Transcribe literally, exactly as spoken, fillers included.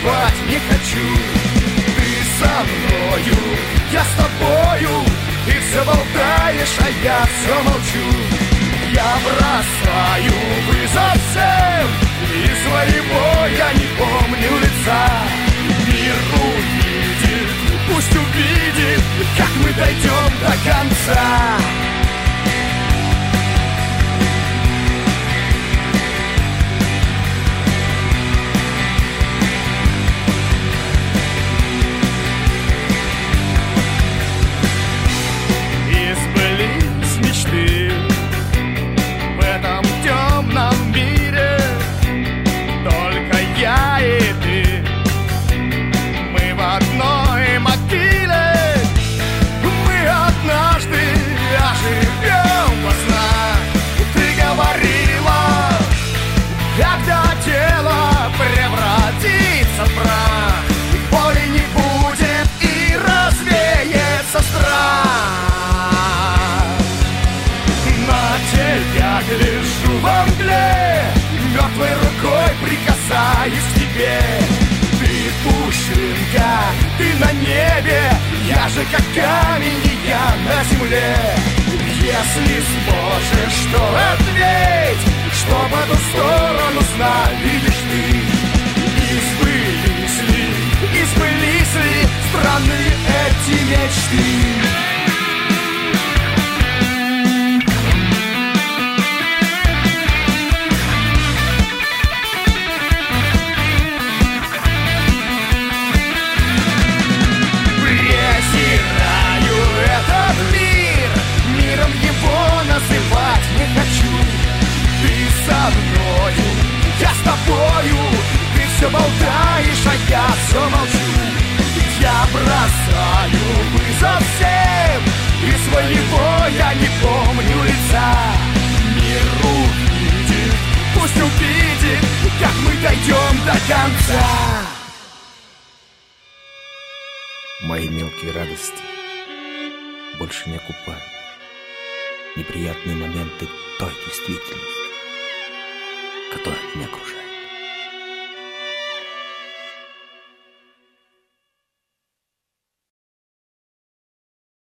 засыпать не хочу. Ты со мною, я с тобою, ты все болтаешь, а я все молчу. Я бросаю вызов всем, и своего я не помню лица. Мир увидит, пусть увидит, как мы дойдем до конца. Лежу во мгле, мертвой рукой прикасаюсь к тебе. Ты пушинка, ты на небе, я же как камень, и я на земле. Если сможешь, то ответь, что по ту сторону сна видишь ты. И сбылись ли, и сбылись ли странные эти мечты. Называть не хочу. Ты со мною, я с тобою, ты все болтаешь, а я все молчу. Я бросаю вызов всем, и своего я не помню лица. Мир увидит, пусть увидит, как мы дойдем до конца. Мои мелкие радости больше не окупают неприятные моменты той действительности, которая меня окружает.